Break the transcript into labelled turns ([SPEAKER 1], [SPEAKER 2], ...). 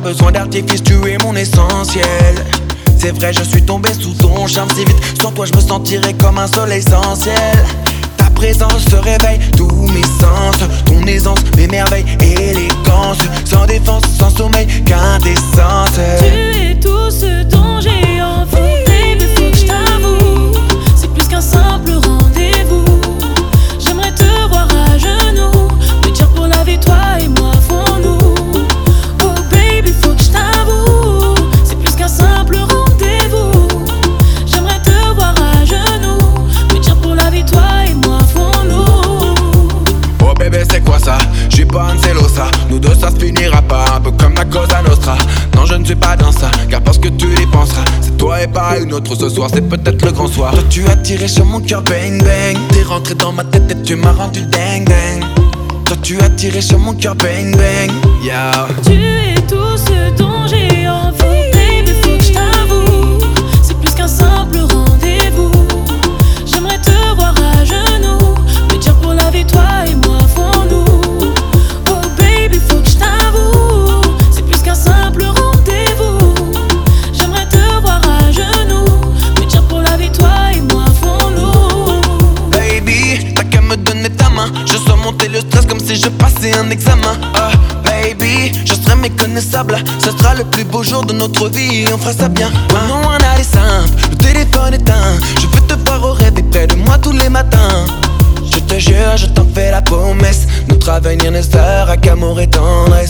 [SPEAKER 1] besoin d'artifice, tu es mon essentiel. C'est vrai, je suis tombé sous ton charme si vite. Sans toi, je me sentirais comme un soleil essentiel. Ta présence se réveille tous mes sens. Ton aisance, mes merveilles, élégance. Sans défense, sans sommeil, quintessence.
[SPEAKER 2] Tu es tout ce dont j'ai envie. Baby, faut que je t'avoue, c'est plus qu'un simple rendez-vous. J'aimerais te voir à genoux, me dire pour la vie, toi et moi, font-nous. Oh baby, faut que je t'avoue, c'est plus qu'un simple rendez-vous. J'aimerais te voir à genoux, me dire pour la vie, toi et moi, font-nous.
[SPEAKER 1] Oh bébé, c'est quoi ça? J'suis pas un celosa. Nous deux ça se finira pas, un peu comme la Cosa Nostra. Non, je ne suis pas dans ça, car parce que tu y penseras. C'est toi et pas une autre ce soir, c'est peut-être le grand soir. Toi tu as tiré sur mon cœur, bang bang. T'es rentré dans ma tête et tu m'as rendu ding ding. Toi tu as tiré sur mon cœur, bang bang. Yeah.
[SPEAKER 2] Tu es tout ce dont j'ai envie. Baby, faut que je t'avoue, c'est plus qu'un simple rendez-vous. J'aimerais te voir à genoux, me dire pour la vie, toi et moi, font-nous. Oh baby, faut que je t'avoue, c'est plus qu'un simple rendez-vous. J'aimerais te voir à genoux, me dire pour la vie, toi et moi, font-nous.
[SPEAKER 1] Baby, t'as qu'à me donner ta main. Je sens monter le stress comme si je passais un examen. Baby, je serai méconnaissable. Ce sera le plus beau jour de notre vie et on fera ça bien. Non, on a les simples, le téléphone éteint. Je veux te voir au rêve et près de moi tous les matins. Je te jure, je t'en fais la promesse. Notre avenir ne sera qu'amour et tendresse.